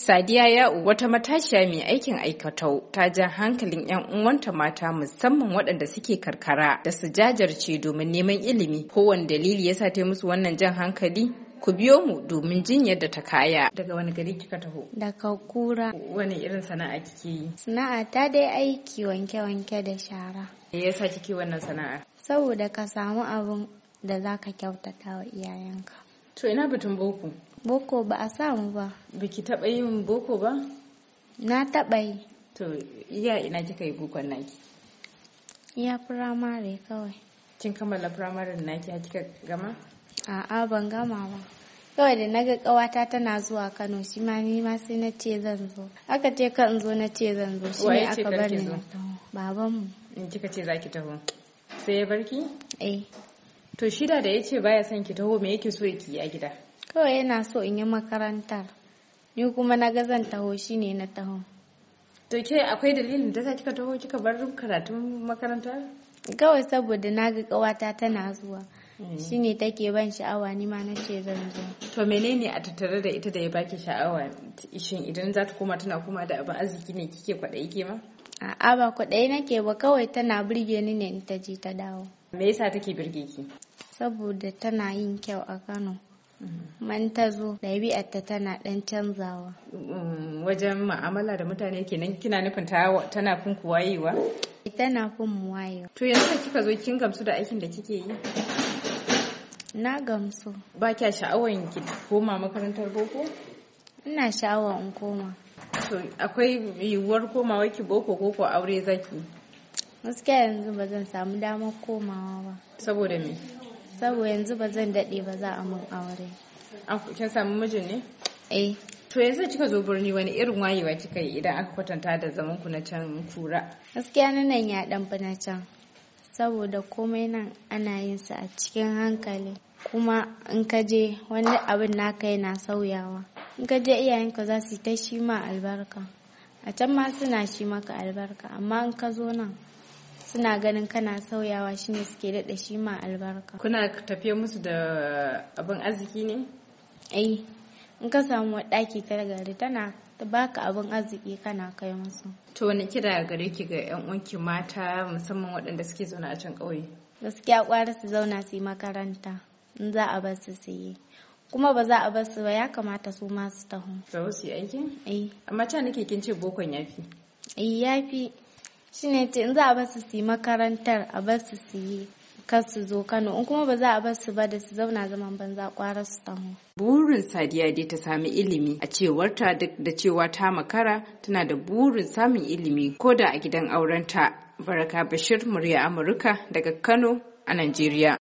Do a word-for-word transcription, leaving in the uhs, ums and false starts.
Sadiya Ya'u, wata matashiya mai aikin aikatau, ta ja hankalin 'yan uwanta mata musamman waɗanda suke karkara da su jajirce domin neman ilimi. Kowane dalili yasa ta musu wannan jan hankali? Ku biyo mu domin jin yadda ta kaya. Daga wani gari kika taho? Daga Kura. Wani irin sana'a kike yi? Sana'a ta dai aiki wanke-wanke da shara. Me yasa kike wannan sana'a? Saboda ka samu abin da zaka kyautata wa iyayenka. To ina batun boko? Boko ba a samu ba. Biki taɓa yin boko ba? Na taɓa yi. To iya ina kika yi bokon naki? Iya firamare kawai. Kin kammala firamare naki har kika gama? A'a ban gama ba. Kawai da naga ƙawata tana zuwa Kano shi ma ni ma sai na ce zan zo. Aka ce kan zo na ce zan zo shi ne aka bar ni. Babanmu. In kika ce za ki taho. Sai ya barki? Eh. To shida da ya ce baya son ki taho me yake so ki yi a gida? Kawai yana so in yi makarantar. Ni kuma na ga zan taho shi ne na taho. To ke akwai dalilin da za kika taho kika bar karatun makaranta? Kawai saboda na ga ƙawata tana zuwa. Shi ne take ban sha'awa ni ma na ce zan zo. To menene a tattare da ita da ya baki sha'awa? Shin idan za ta koma tana koma da abin arziki ne kike kwaɗayi ke ma? A'a ba kwaɗayi nake ba, kawai tana burge ni ne in ta je ta dawo. Me yasa take burge ki? Saboda tana yin kyau a Kano. Man ta zo ɗabi'arta tana ɗan canzawa. Wajen ma'amala da mutane kenan kina nufin tana fin ku wayewa? Tana fin mu wayewa. To yanzu da kika zo kin gamsu da aikin da kike yi? Na gamsu. Ba kya sha'awar ki koma makarantar boko? Ina sha'awar in koma. To akwai yiwuwar komawa ki boko ko ko aure zaki? Gaskiya yanzu ba zan samu damar komawa ba. Saboda me? Saboda yanzu ba zan daɗe ba za a mun aure. Kin samu mijin ne? Eh. To yanzu kika zo birni wani irin wayewa kika yi idan aka kwatanta da zaman ku na can Kura? Gaskiya na nan ya ɗan fi na can. Saboda komai nan ana yin sa a cikin hankali. Kuma in ka je wani abin naka yana sauyawa. In ka je iyayenka za su yi ta shi ma albarka. A can ma suna shi maka albarka, amma in ka zo nan suna ganin kana sauyawa shine suke daɗa shi ma albarka. Kuna tafiye musu da abin arziki ne? Eh, in ka samu ɗaki ta gari tana baka abin arziki kana kai musu. To wani kira gare ki ga 'yan uwanki mata musamman waɗanda suke zaune a can ƙauye? Gaskiya kwara su zauna su yi makaranta in za a bar su su yi. Kuma ba za a bar su ba, ya kamata su ma su taho. Za su yi aiki? Eh. Amma ta nake kin ce bokon yafi? Eh yafi. Shine ce in za a bar su su yi makarantar a bar su su yi kar su zo Kano, in kuma ba za a bar su ba da su zauna zaman banza kwara su taho. Burin Sadiya dai ta sami ilimi, a cewarta duk da cewa ta makara tana da burin samun ilimi ko da a gidan aurenta. Baraka Bashir, murya Amurka daga Kano a Najeriya.